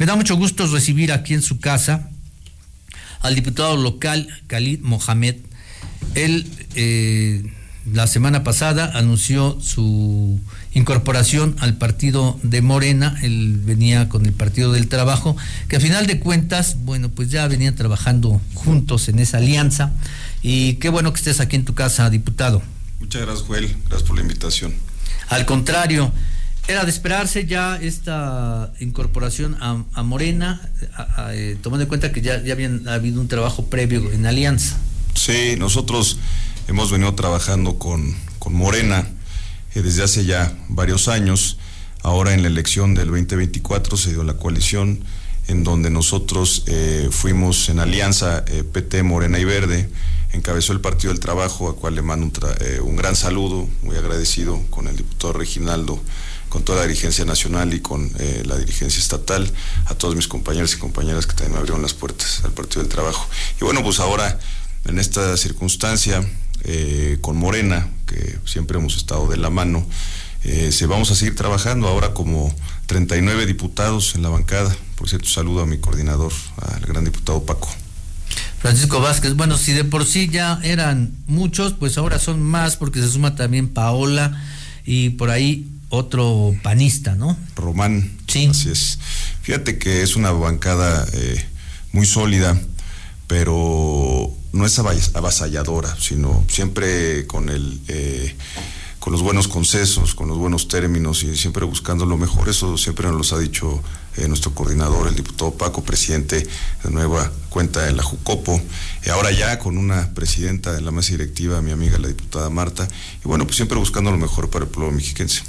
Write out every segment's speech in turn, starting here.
Me da mucho gusto recibir aquí en su casa al diputado local Khalid Mohamed. Él la semana pasada anunció su incorporación al partido de Morena. Él venía con el Partido del Trabajo, que a final de cuentas, bueno, pues ya venían trabajando juntos en esa alianza. Y qué bueno que estés aquí en tu casa, diputado. Muchas gracias, Joel. Gracias por la invitación. Al contrario, era de esperarse ya esta incorporación a Morena, tomando en cuenta que ya habían habido un trabajo previo en alianza. Sí, nosotros hemos venido trabajando con Morena desde hace ya varios años. Ahora en la elección del 2024 se dio la coalición en donde nosotros fuimos en alianza PT, Morena y Verde. Encabezó el Partido del Trabajo, al cual le mando un gran saludo, muy agradecido con el diputado Reginaldo, con toda la dirigencia nacional y con la dirigencia estatal, a todos mis compañeros y compañeras que también me abrieron las puertas al Partido del Trabajo. Y bueno, pues ahora en esta circunstancia, con Morena, que siempre hemos estado de la mano, vamos a seguir trabajando ahora como 39 diputados en la bancada. Por cierto, saludo a mi coordinador, al gran diputado Paco. Francisco Vázquez. Bueno, si de por sí ya eran muchos, pues ahora son más, porque se suma también Paola y por ahí otro panista, ¿no? Román. Sí. Así es. Fíjate que es una bancada muy sólida, pero no es avasalladora, sino siempre con los buenos consensos, con los buenos términos y siempre buscando lo mejor. Eso siempre nos lo ha dicho nuestro coordinador, el diputado Paco, presidente de nueva cuenta de la Jucopo, ahora ya con una presidenta de la mesa directiva, mi amiga la diputada Marta, y bueno, pues siempre buscando lo mejor para el pueblo mexiquense.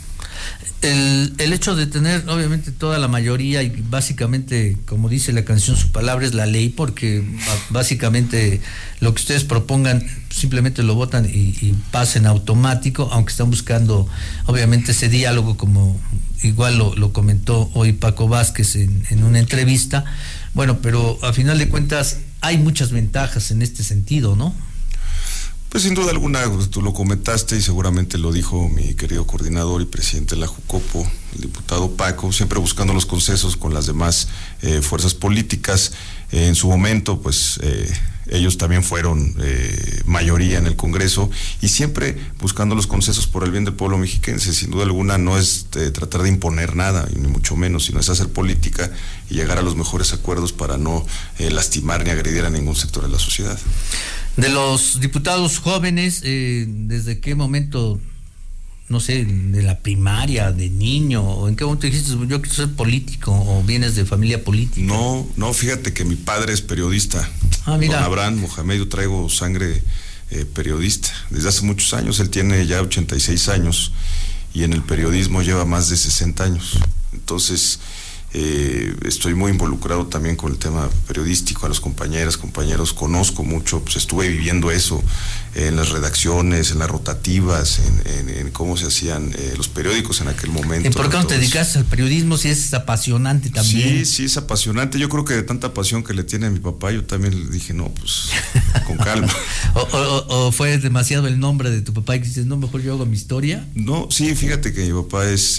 El hecho de tener obviamente toda la mayoría y básicamente, como dice la canción, su palabra es la ley, porque básicamente lo que ustedes propongan simplemente lo votan y pasa en automático, aunque están buscando obviamente ese diálogo, como igual lo comentó hoy Paco Vázquez en una entrevista. Bueno, pero a final de cuentas hay muchas ventajas en este sentido, ¿no? Pues sin duda alguna, tú lo comentaste y seguramente lo dijo mi querido coordinador y presidente de la Jucopo, el diputado Paco, siempre buscando los consensos con las demás fuerzas políticas. En su momento, pues ellos también fueron mayoría en el Congreso y siempre buscando los consensos por el bien del pueblo mexiquense. Sin duda alguna no es tratar de imponer nada, ni mucho menos, sino es hacer política y llegar a los mejores acuerdos para no lastimar ni agredir a ningún sector de la sociedad. De los diputados jóvenes, ¿desde qué momento, no sé, de la primaria, de niño, o en qué momento dijiste, yo quiero ser político, o vienes de familia política? No, fíjate que mi padre es periodista. Mira. Don Abraham Mohamed, yo traigo sangre periodista. Desde hace muchos años, él tiene ya 86 años, y en el periodismo lleva más de 60 años. Entonces, estoy muy involucrado también con el tema periodístico, a los compañeros, conozco mucho, pues estuve viviendo eso en las redacciones, en las rotativas, en cómo se hacían los periódicos en aquel momento. ¿Y por qué no te dedicas al periodismo si es apasionante también? Sí, es apasionante. Yo creo que de tanta pasión que le tiene a mi papá, yo también le dije, no, pues con calma. ¿O fue demasiado el nombre de tu papá y que dices, no, mejor yo hago mi historia? No, sí, fíjate que mi papá es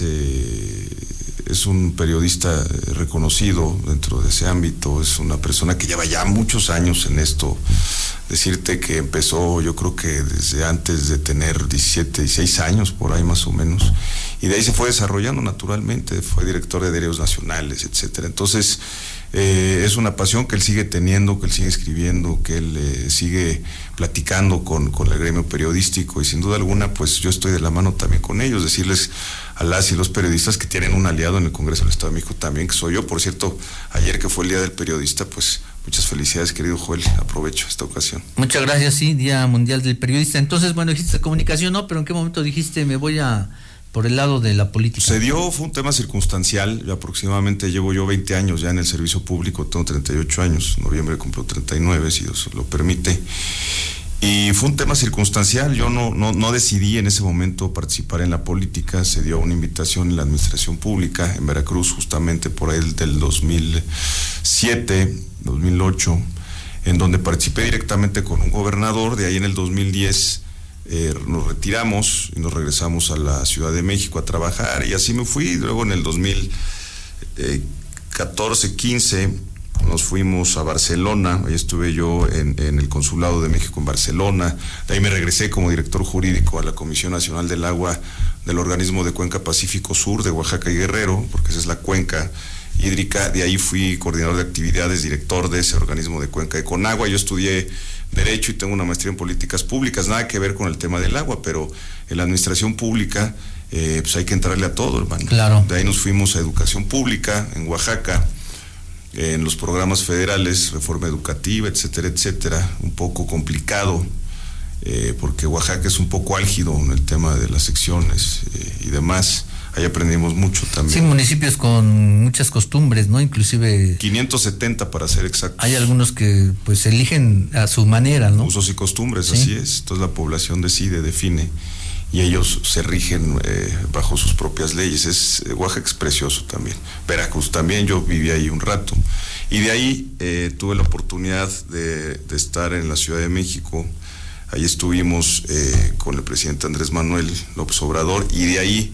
un periodista reconocido dentro de ese ámbito, es una persona que lleva ya muchos años en esto. Decirte que empezó, yo creo que desde antes de tener 17, 16 años, por ahí más o menos, y de ahí se fue desarrollando naturalmente, fue director de diarios nacionales, etcétera. Entonces, es una pasión que él sigue teniendo, que él sigue escribiendo, que él sigue platicando con el gremio periodístico, y sin duda alguna, pues yo estoy de la mano también con ellos, decirles a las y los periodistas que tienen un aliado en el Congreso del Estado de México también, que soy yo. Por cierto, ayer que fue el Día del Periodista, pues muchas felicidades, querido Joel, aprovecho esta ocasión. Muchas gracias, sí, Día Mundial del Periodista. Entonces, bueno, dijiste comunicación, ¿no? Pero ¿en qué momento dijiste me voy por el lado de la política? Fue un tema circunstancial. Yo aproximadamente llevo 20 años ya en el servicio público, tengo 38 años, en noviembre cumplo 39, si Dios lo permite. Y fue un tema circunstancial. Yo no decidí en ese momento participar en la política. Se dio una invitación en la administración pública en Veracruz, justamente por ahí del 2007, 2008, en donde participé directamente con un gobernador. De ahí en el 2010 nos retiramos y nos regresamos a la Ciudad de México a trabajar, y así me fui. Luego en el 2014 2014, 15 nos fuimos a Barcelona, ahí estuve yo en el Consulado de México en Barcelona, de ahí me regresé como director jurídico a la Comisión Nacional del Agua del Organismo de Cuenca Pacífico Sur de Oaxaca y Guerrero, porque esa es la cuenca hídrica. De ahí fui coordinador de actividades, director de ese organismo de cuenca de Conagua. Yo estudié Derecho y tengo una maestría en Políticas Públicas, nada que ver con el tema del agua, pero en la administración pública pues hay que entrarle a todo, hermano. Claro. De ahí nos fuimos a Educación Pública en Oaxaca, en los programas federales, reforma educativa, etcétera, etcétera. Un poco complicado, porque Oaxaca es un poco álgido en el tema de las secciones y demás. Ahí aprendimos mucho también. Sí, municipios con muchas costumbres, ¿no? Inclusive 570 para ser exactos. hay algunos que pues eligen a su manera, ¿no? Usos y costumbres, Sí. así es. Entonces la población decide, define, y ellos se rigen bajo sus propias leyes. Oaxaca es precioso también. Veracruz también, yo viví ahí un rato. Y de ahí tuve la oportunidad de estar en la Ciudad de México. Ahí estuvimos con el presidente Andrés Manuel López Obrador, y de ahí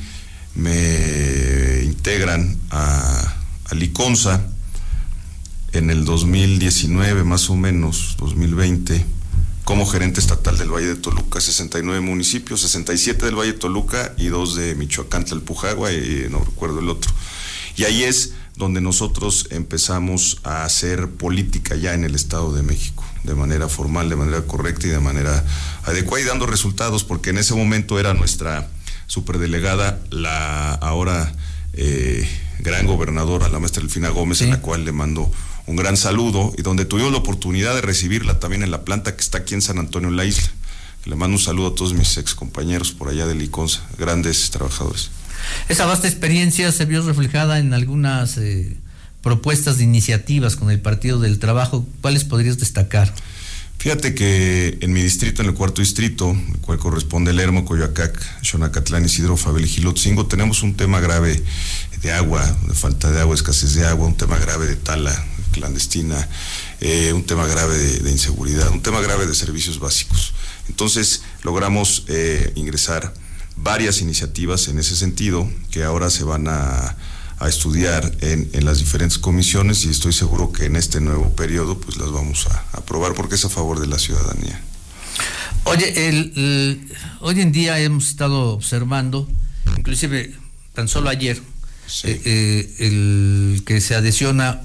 me integran a Liconza en el 2019, más o menos, 2020, como gerente estatal del Valle de Toluca. 69 municipios, 67 del Valle de Toluca y 2 de Michoacán, Tlalpujagua, y no recuerdo el otro. Y ahí es donde nosotros empezamos a hacer política ya en el Estado de México, de manera formal, de manera correcta y de manera adecuada, y dando resultados, porque en ese momento era nuestra superdelegada, la ahora gran gobernadora, la maestra Delfina Gómez, sí, en la cual le mando un gran saludo, y donde tuvimos la oportunidad de recibirla también en la planta que está aquí en San Antonio, en la isla. Le mando un saludo a todos mis ex compañeros por allá de Liconza, grandes trabajadores. Esa vasta experiencia se vio reflejada en algunas propuestas de iniciativas con el Partido del Trabajo. ¿Cuáles podrías destacar? Fíjate que en mi distrito, en el 4º distrito, el cual corresponde Lermo, Coyoacac, Xonacatlán, Isidro Fabel y Gilotzingo, tenemos un tema grave de agua, de falta de agua, escasez de agua, un tema grave de tala clandestina, un tema grave de inseguridad, un tema grave de servicios básicos. Entonces logramos ingresar varias iniciativas en ese sentido, que ahora se van a estudiar en las diferentes comisiones, y estoy seguro que en este nuevo periodo pues las vamos a aprobar, porque es a favor de la ciudadanía. Oye, hoy en día hemos estado observando, inclusive tan solo ayer, sí, el que se adhesiona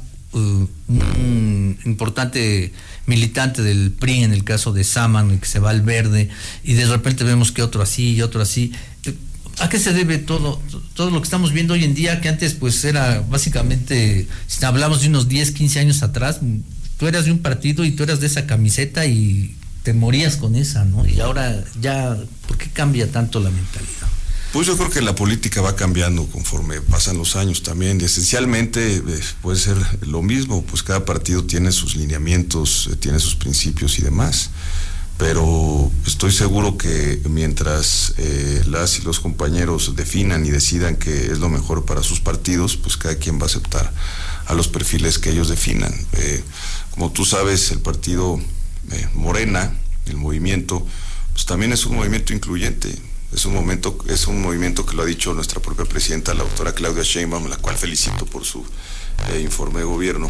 un importante militante del PRI, en el caso de Sámano, y que se va al Verde, y de repente vemos que otro así y otro así. ¿A qué se debe todo lo que estamos viendo hoy en día, que antes pues era básicamente, si hablamos de unos 10, 15 años atrás, tú eras de un partido y tú eras de esa camiseta y te morías con esa, ¿no? Y ahora ya, ¿por qué cambia tanto la mentalidad? Pues yo creo que la política va cambiando conforme pasan los años también, y esencialmente puede ser lo mismo, pues cada partido tiene sus lineamientos, tiene sus principios y demás. Pero estoy seguro que mientras las y los compañeros definan y decidan qué es lo mejor para sus partidos, pues cada quien va a aceptar a los perfiles que ellos definan. Como tú sabes, el partido Morena, el movimiento, pues también es un movimiento incluyente. Es un movimiento que lo ha dicho nuestra propia presidenta, la doctora Claudia Sheinbaum, la cual felicito por su informe de gobierno.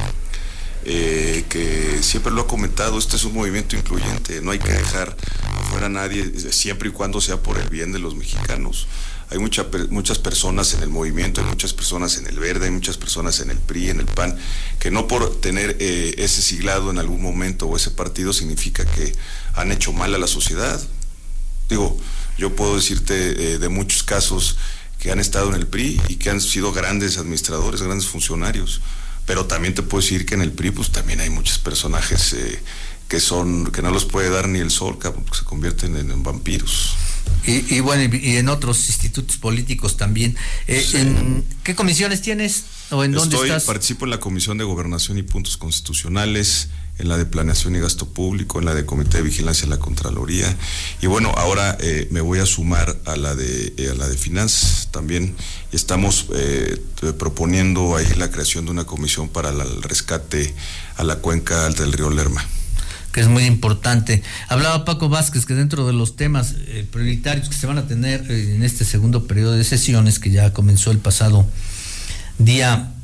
Que siempre lo ha comentado, este es un movimiento incluyente, no hay que dejar afuera a nadie, siempre y cuando sea por el bien de los mexicanos. Hay muchas personas en el movimiento, hay muchas personas en el Verde, hay muchas personas en el PRI, en el PAN, que no por tener ese siglado en algún momento o ese partido significa que han hecho mal a la sociedad. Digo, yo puedo decirte de muchos casos que han estado en el PRI y que han sido grandes administradores, grandes funcionarios. Pero también te puedo decir que en el PRI pues también hay muchos personajes que no los puede dar ni el sol, que se convierten en vampiros. Y bueno, y en otros institutos políticos también. Sí. ¿En qué comisiones tienes o en dónde estás? Participo en la Comisión de Gobernación y Puntos Constitucionales, en la de Planeación y Gasto Público, en la de Comité de Vigilancia de la Contraloría, y bueno, ahora me voy a sumar a la de Finanzas también. Estamos proponiendo ahí la creación de una comisión para el rescate a la cuenca alta del río Lerma, que es muy importante. Hablaba Paco Vázquez que dentro de los temas prioritarios que se van a tener en este segundo periodo de sesiones, que ya comenzó el pasado día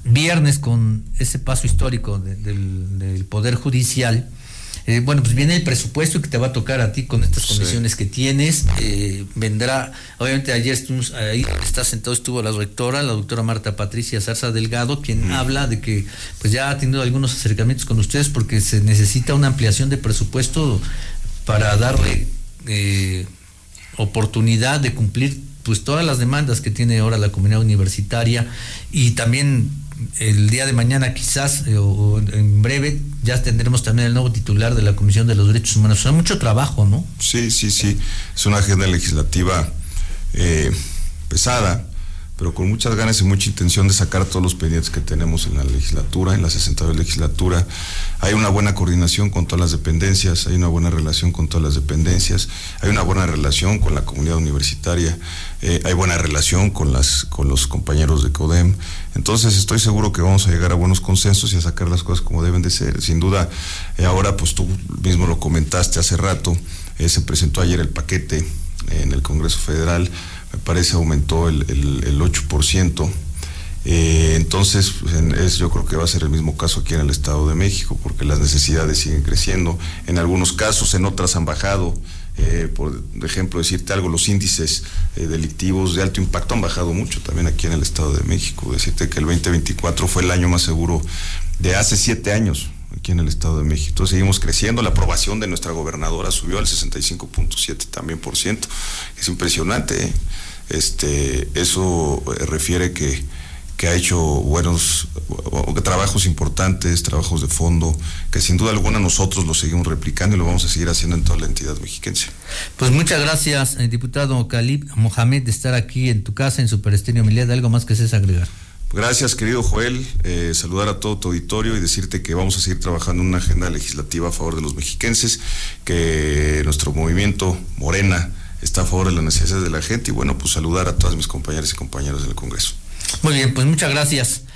viernes con ese paso histórico del Poder Judicial, bueno, pues viene el presupuesto que te va a tocar a ti con estas condiciones que tienes. Vendrá, obviamente ayer estuvimos ahí, está sentado, estuvo la doctora Marta Patricia Zarza Delgado, quien habla de que pues ya ha tenido algunos acercamientos con ustedes porque se necesita una ampliación de presupuesto para darle oportunidad de cumplir pues todas las demandas que tiene ahora la comunidad universitaria, y también el día de mañana quizás o en breve ya tendremos también el nuevo titular de la Comisión de los Derechos Humanos. O sea, mucho trabajo, ¿no? Sí, es una agenda legislativa pesada, pero con muchas ganas y mucha intención de sacar todos los pendientes que tenemos en la legislatura, en la 60ª legislatura. Hay una buena coordinación con todas las dependencias, hay una buena relación con todas las dependencias, hay una buena relación con la comunidad universitaria, hay buena relación con los compañeros de CODEM. Entonces estoy seguro que vamos a llegar a buenos consensos y a sacar las cosas como deben de ser. Sin duda, ahora pues tú mismo lo comentaste hace rato, se presentó ayer el paquete en el Congreso Federal, me parece aumentó el 8%, entonces pues, yo creo que va a ser el mismo caso aquí en el Estado de México, porque las necesidades siguen creciendo, en algunos casos, en otras han bajado. Por ejemplo, decirte algo, los índices delictivos de alto impacto han bajado mucho también aquí en el Estado de México. Decirte que el 2024 fue el año más seguro de hace 7 años aquí en el Estado de México. Entonces seguimos creciendo, la aprobación de nuestra gobernadora subió al 65.7 también por ciento. Es impresionante, eso refiere que ha hecho buenos trabajos importantes, trabajos de fondo, que sin duda alguna nosotros lo seguimos replicando y lo vamos a seguir haciendo en toda la entidad mexiquense. Pues muchas gracias, diputado Khalid Mohamed, de estar aquí en tu casa, en Super Estéreo Milet. ¿Algo más que desees agregar? Gracias, querido Joel, saludar a todo tu auditorio y decirte que vamos a seguir trabajando en una agenda legislativa a favor de los mexiquenses, que nuestro movimiento Morena está a favor de las necesidades de la gente, y bueno, pues saludar a todas mis compañeras y compañeros del Congreso. Muy bien, pues muchas gracias.